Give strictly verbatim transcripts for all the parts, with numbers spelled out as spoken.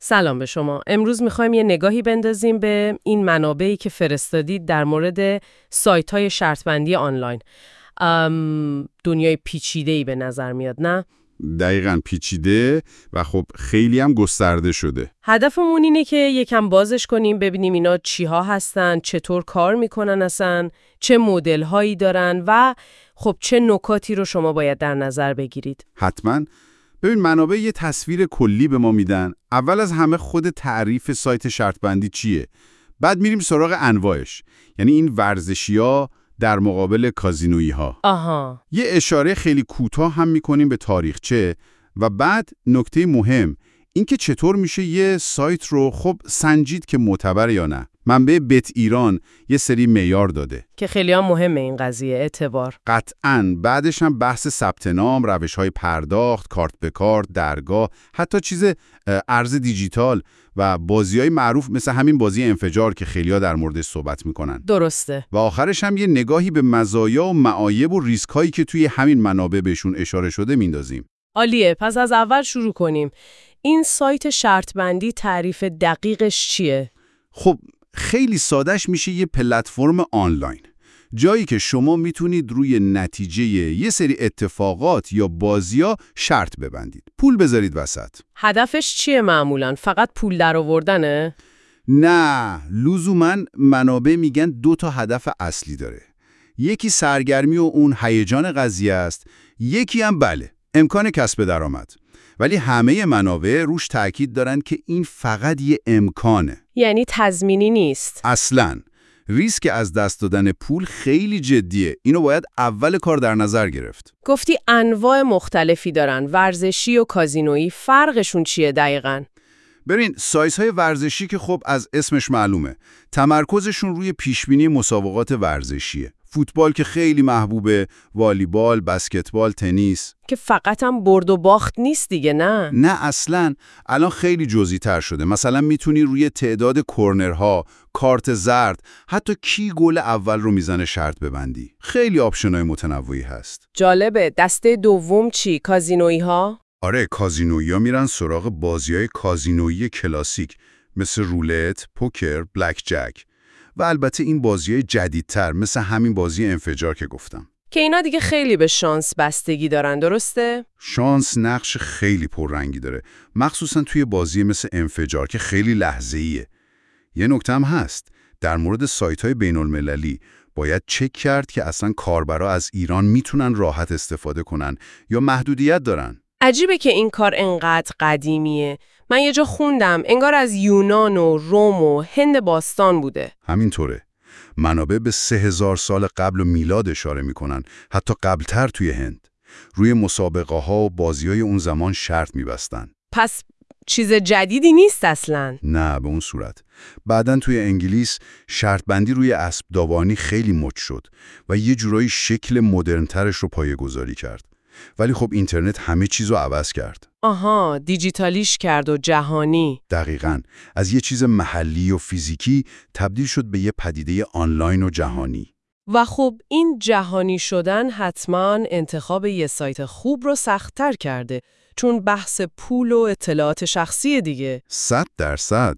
سلام به شما. امروز میخوایم یه نگاهی بندازیم به این منابعی که فرستادید در مورد سایت‌های شرطبندی آنلاین. ام، دنیای پیچیده‌ای به نظر میاد، نه؟ دقیقاً پیچیده و خب خیلی هم گسترده شده. هدفمون اینه که یکم بازش کنیم، ببینیم اینا چیها هستن، چطور کار میکنن اصلا، چه مدل‌هایی دارن و خب چه نکاتی رو شما باید در نظر بگیرید. حتماً. ببین، منابع یه تصویر کلی به ما میدن. اول از همه خود تعریف سایت شرطبندی چیه؟ بعد میریم سراغ انواعش. یعنی این ورزشی‌ها در مقابل کازینویی‌ها. آها. یه اشاره خیلی کوتاه هم می‌کنیم به تاریخچه و بعد نکته مهم اینکه چطور میشه یه سایت رو خب سنجید که معتبر یا نه. منبع بت ایران یه سری معیار داده که خیلی هم مهمه این قضیه، اعتبار. قطعاً. بعدش هم بحث ثبت نام، روش‌های پرداخت، کارت به کارت، درگاه، حتی چیز ارز دیجیتال و بازی‌های معروف مثل همین بازی انفجار که خیلی‌ها در موردش صحبت می‌کنن. درسته. و آخرش هم یه نگاهی به مزایا و معایب و ریسک‌هایی که توی همین منابع بهشون اشاره شده میندازیم. عالیه. پس از اول شروع کنیم. این سایت شرطبندی تعریف دقیقش چیه؟ خب خیلی سادهش میشه یه پلتفرم آنلاین، جایی که شما میتونید روی نتیجه یه سری اتفاقات یا بازی‌ها شرط ببندید. پول بذارید وسط. هدفش چیه معمولاً؟ فقط پول درآوردنه؟ نه، لزوماً منابع میگن دو تا هدف اصلی داره. یکی سرگرمی و اون هیجان قضیه است، یکی هم بله، امکان کسب درآمد. ولی همه منابع روش تاکید دارن که این فقط یه امکانه. یعنی تضمینی نیست. اصلاً. ریسک از دست دادن پول خیلی جدیه. اینو باید اول کار در نظر گرفت. گفتی انواع مختلفی دارن، ورزشی و کازینویی، فرقشون چیه دقیقاً؟ ببین، سایت‌های ورزشی که خب از اسمش معلومه، تمرکزشون روی پیشبینی مسابقات ورزشیه. فوتبال که خیلی محبوبه، والیبال، بسکتبال، تنیس. که فقط هم برد و باخت نیست دیگه، نه؟ نه اصلاً. الان خیلی جزئی تر شده. مثلا میتونی روی تعداد کرنرها، کارت زرد، حتی کی گل اول رو میزنه شرط ببندی. خیلی آپشن‌های متنوعی هست. جالبه. دسته دوم چی؟ کازینویی ها؟ آره، کازینویی میرن سراغ بازی‌های کازینویی کلاسیک مثل رولت، پوکر، بلک جک. و البته این بازی‌های جدیدتر مثل همین بازی انفجار که گفتم. که اینا دیگه خیلی به شانس بستگی دارن، درسته؟ شانس نقش خیلی پررنگی داره، مخصوصا توی بازی مثل انفجار که خیلی لحظه‌ایه. یه نکته هم هست، در مورد سایت‌های بین‌المللی باید چک کرد که اصلا کاربرا از ایران میتونن راحت استفاده کنن یا محدودیت دارن. عجیبه که این کار انقدر قدیمیه. من یه جا خوندم انگار از یونان و روم و هند باستان بوده. همینطوره. منابع به سه هزار سال قبل میلاد اشاره میکنن، حتی قبلتر توی هند. روی مسابقه ها و بازی های اون زمان شرط میبستن. پس چیز جدیدی نیست اصلاً. نه به اون صورت. بعدن توی انگلیس شرط بندی روی اسب داوانی خیلی مد شد و یه جورایی شکل مدرنترش رو پایه‌گذاری کرد. ولی خب اینترنت همه چیزو عوض کرد. آها، دیجیتالیش کرد و جهانی. دقیقاً. از یه چیز محلی و فیزیکی تبدیل شد به یه پدیده آنلاین و جهانی. و خب این جهانی شدن حتماً انتخاب یه سایت خوب رو سخت‌تر کرده، چون بحث پول و اطلاعات شخصی دیگه. صد درصد.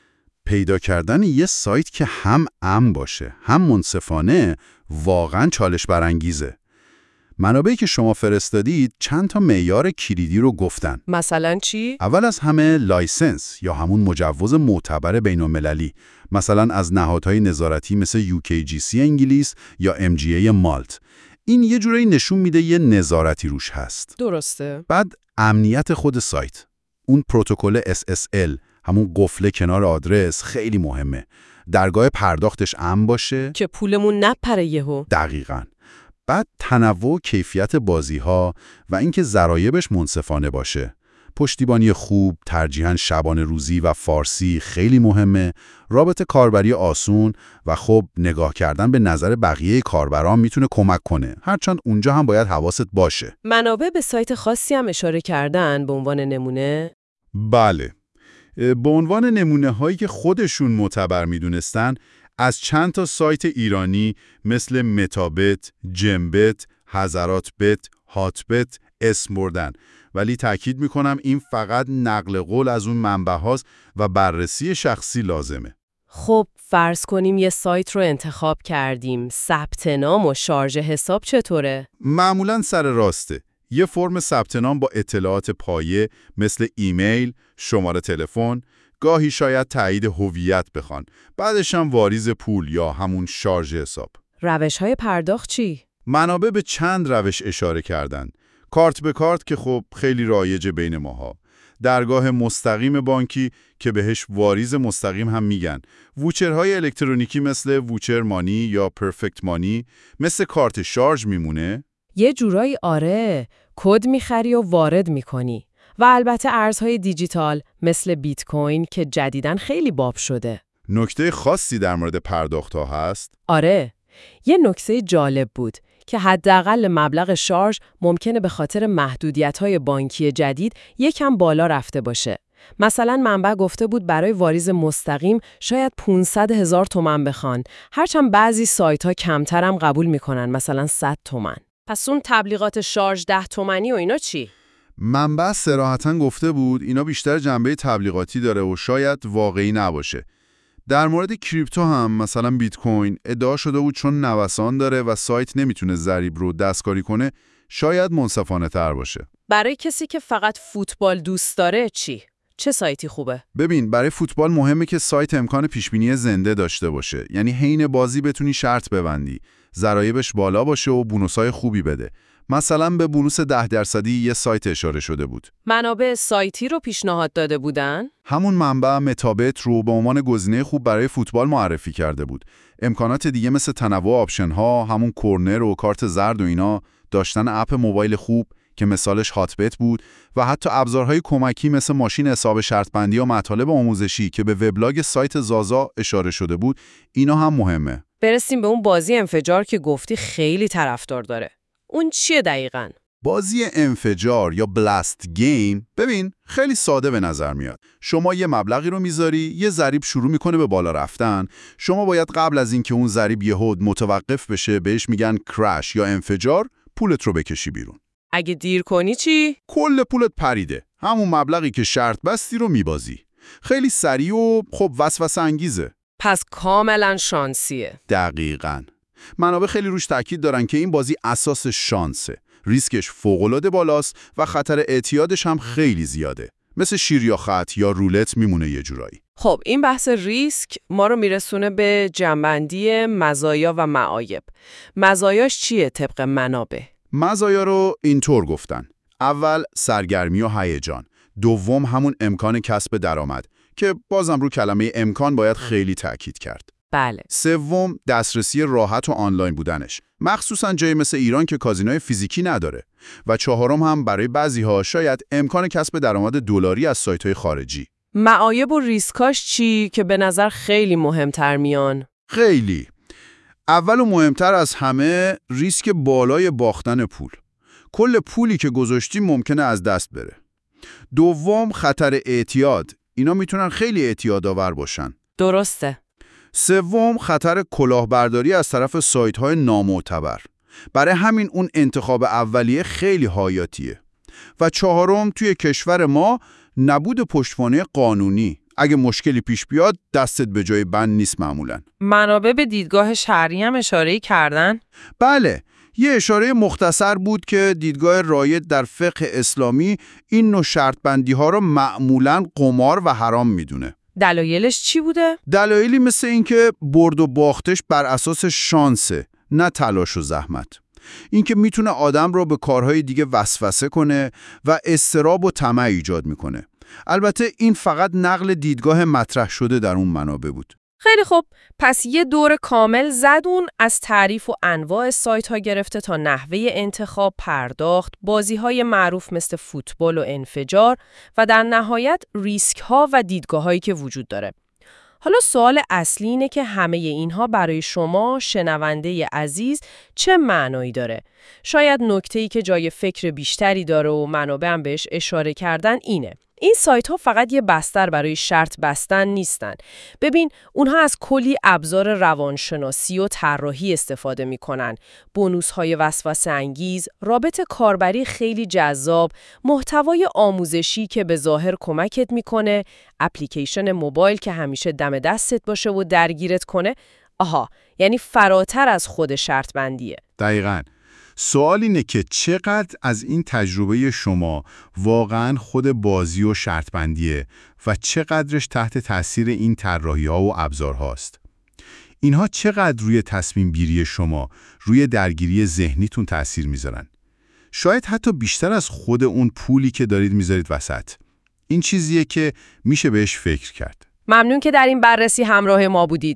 پیدا کردن یه سایت که هم امن باشه، هم منصفانه، واقعاً چالش برانگیزه. منابعی که شما فرستادید چند تا معیار کلیدی رو گفتن. مثلا چی؟ اول از همه لایسنس یا همون مجوز معتبر بین‌المللی، مثلا از نهادهای نظارتی مثل یو کی جی سی انگلیس یا ام جی ای مالت. این یه جورایی نشون میده یه نظارتی روش هست. درسته. بعد امنیت خود سایت. اون پروتکل اس اس ال، همون قفل کنار آدرس، خیلی مهمه. درگاه پرداختش امن باشه که پولمون نپره یهو. دقیقاً. بعد تنوع و کیفیت بازی‌ها و اینکه ضرایبش منصفانه باشه. پشتیبانی خوب، ترجیحاً شبانه روزی و فارسی خیلی مهمه. رابط کاربری آسون و خب نگاه کردن به نظر بقیه کاربران میتونه کمک کنه. هرچند اونجا هم باید حواست باشه. منابع به سایت خاصی هم اشاره کردن به عنوان نمونه؟ بله. به عنوان نمونه هایی که خودشون معتبر میدونستن، از چند تا سایت ایرانی مثل متابت، جمبت، حضرات بت، هاتبت اسم بردن ولی تأکید میکنم این فقط نقل قول از اون منبع هاست و بررسی شخصی لازمه. خب فرض کنیم یه سایت رو انتخاب کردیم، ثبت نام و شارژ حساب چطوره؟ معمولاً سر راسته. یه فرم ثبت نام با اطلاعات پایه مثل ایمیل، شماره تلفن، گاهی شاید تایید هویت بخوان. بعدش هم واریز پول یا همون شارژ حساب. روش‌های پرداخت چی؟ منابع به چند روش اشاره کردن. کارت به کارت که خب خیلی رایج بین ماها. درگاه مستقیم بانکی که بهش واریز مستقیم هم میگن. ووچرهای الکترونیکی مثل ووچر مانی یا پرفکت مانی مثل کارت شارژ میمونه. یه جورایی آره، کد میخری و وارد میکنی. و البته ارزهای دیجیتال مثل بیت کوین که جدیداً خیلی باب شده. نکته خاصی در مورد پرداخت‌ها هست؟ آره، یه نکته جالب بود که حداقل مبلغ شارژ ممکنه به خاطر محدودیت‌های بانکی جدید یکم بالا رفته باشه. مثلا منبع گفته بود برای واریز مستقیم شاید پانصد هزار تومان بخوان، هرچند بعضی سایت‌ها کمتر هم قبول میکنن، مثلا صد تومان. پس اون تبلیغات شارژ ده تومانی و اینا چی؟ منبع صراحتاً گفته بود اینا بیشتر جنبه تبلیغاتی داره و شاید واقعی نباشه. در مورد کریپتو هم مثلا بیت کوین ادعا شده بود چون نوسان داره و سایت نمیتونه ضریب رو دستکاری کنه، شاید منصفانه تر باشه. برای کسی که فقط فوتبال دوست داره چی؟ چه سایتی خوبه؟ ببین، برای فوتبال مهمه که سایت امکان پیشبینی زنده داشته باشه. یعنی حین بازی بتونی شرط ببندی، ضرایبش بالا باشه و بونوسای خوبی بده. مثلا به بونوس ده درصدی یه سایت اشاره شده بود. منابع سایتی رو پیشنهاد داده بودن؟ همون منبع متابت رو به عنوان گزینه خوب برای فوتبال معرفی کرده بود. امکانات دیگه مثل تنوع آپشن ها، همون کورنر و کارت زرد و اینا، داشتن اپ موبایل خوب که مثالش هاتبت بود و حتی ابزارهای کمکی مثل ماشین حساب شرط بندی و مطالب آموزشی که به وبلاگ سایت زازا اشاره شده بود، اینا هم مهمه. برسیم به اون بازی انفجار که گفتی خیلی طرفدار داره. اون چیه دقیقاً؟ بازی انفجار یا بلاست گیم، ببین خیلی ساده به نظر میاد. شما یه مبلغی رو میذاری، یه ضریب شروع میکنه به بالا رفتن. شما باید قبل از اینکه اون ضریب یهو متوقف بشه، بهش میگن کرش یا انفجار، پولت رو بکشی بیرون. اگه دیر کنی چی؟ کل پولت پریده. همون مبلغی که شرط بستی رو میبازی. خیلی سریع و خب وسوسه انگیزه. پس کاملا شانسیه. دقیقاً. منابع خیلی روش تاکید دارن که این بازی اساس شانسه. ریسکش فوق‌العاده بالاست و خطر اعتیادش هم خیلی زیاده. مثل شیر یا خط یا رولت میمونه یه جورایی. خب این بحث ریسک ما رو میرسونه به جنبندی مزایا و معایب. مزایاش چیه طبق منابع؟ مزایا رو اینطور گفتن. اول سرگرمی و هیجان. دوم همون امکان کسب درآمد که بازم رو کلمه امکان باید خیلی تاکید کرد. بله. سوم دسترسی راحت و آنلاین بودنش، مخصوصا جایی مثل ایران که کازینوی فیزیکی نداره. و چهارم هم برای بعضی‌ها شاید امکان کسب درآمد دلاری از سایت‌های خارجی. معایب و ریسکاش چی که به نظر خیلی مهمتر میان؟ خیلی. اول و مهمتر از همه ریسک بالای باختن پول. کل پولی که گذاشتی ممکنه از دست بره. دوم خطر اعتیاد. اینا میتونن خیلی اعتیادآور باشن. درسته. سوم خطر کلاهبرداری از طرف سایت‌های نامعتبر. برای همین اون انتخاب اولیه خیلی حیاتیه. و چهارم توی کشور ما نبود پشتوانه قانونی. اگه مشکلی پیش بیاد دستت به جای بند نیست معمولاً. منابع به دیدگاه شرعی هم اشاره‌ای کردن؟ بله، یه اشاره مختصر بود که دیدگاه رایج در فقه اسلامی این نوع شرط بندی ها رو معمولاً قمار و حرام میدونه. دلایلش چی بوده؟ دلایلی مثل اینکه برد و باختش بر اساس شانسه، نه تلاش و زحمت. اینکه میتونه آدم رو به کارهای دیگه وسوسه کنه و اضطراب و طمع ایجاد میکنه. البته این فقط نقل دیدگاه مطرح شده در اون منابع بود. خیلی خوب، پس یه دور کامل زدون از تعریف و انواع سایت ها گرفته تا نحوه انتخاب، پرداخت، بازی های معروف مثل فوتبال و انفجار و در نهایت ریسک ها و دیدگاه هایی که وجود داره. حالا سوال اصلی اینه که همه اینها برای شما شنونده عزیز چه معنایی داره؟ شاید نکته‌ای که جای فکر بیشتری داره و منابع هم بهش اشاره کردن اینه. این سایت ها فقط یه بستر برای شرط بستن نیستن. ببین، اونها از کلی ابزار روانشناسی و طراحی استفاده میکنن. بونوس های وسوسه انگیز، رابط کاربری خیلی جذاب، محتوای آموزشی که به ظاهر کمکت میکنه، اپلیکیشن موبایل که همیشه دم دستت باشه و درگیرت کنه. آها، یعنی فراتر از خود شرط بندیه. دقیقاً. سوال اینه که چقدر از این تجربه شما واقعاً خود بازی و شرط بندیه و چقدرش تحت تاثیر این طراحی‌ها و ابزارهاست. اینها چقدر روی تصمیم گیری شما، روی درگیری ذهنیتون تأثیر میذارن. شاید حتی بیشتر از خود اون پولی که دارید میذارید وسط. این چیزیه که میشه بهش فکر کرد. ممنون که در این بررسی همراه ما بودید.